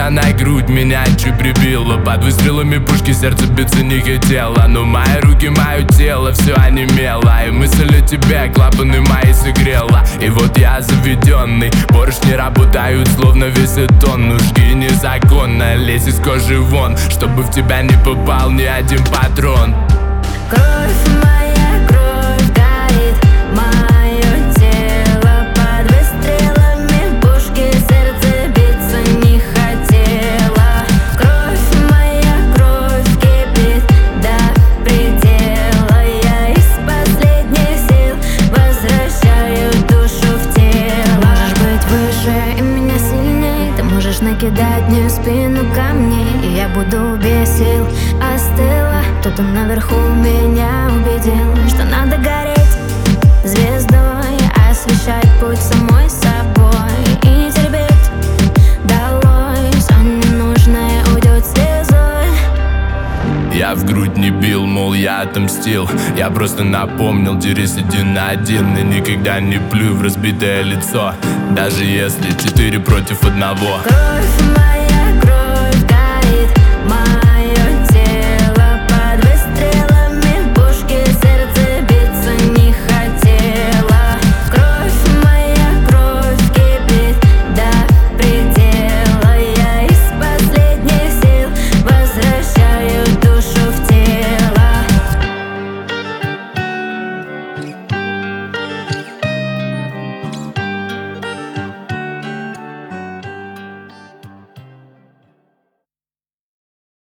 тебя на грудь, меня чуть прибило. Под выстрелами пушки сердце биться не хотело, но мои руки, мое тело все онемело. И мысль о тебе клапаны мои согрела. И вот я заведенный, поршни работают словно весит тонну. Жги незаконно, лезь из кожи вон, чтобы в тебя не попал ни один патрон. Кровь моя, кровь горит, мое тело под выстрелами пушки, сердце биться не хотело. Кровь моя, кровь кипит до предела. Я из последних сил возвращаю душу в тело. Можешь быть выше и меня сильней, ты можешь накидать мне в спину камней, и я буду без сил. Остыла, кто-то наверху меня убедил, что надо гореть звездой, освещать путь самой собой и не терпеть долой. Все ненужное уйдет слезой. Я в грудь не бил, мол, я отомстил. Я просто напомнил, дерись один на один. И никогда не плюй в разбитое лицо, даже если 4 против 1. Кровь моя,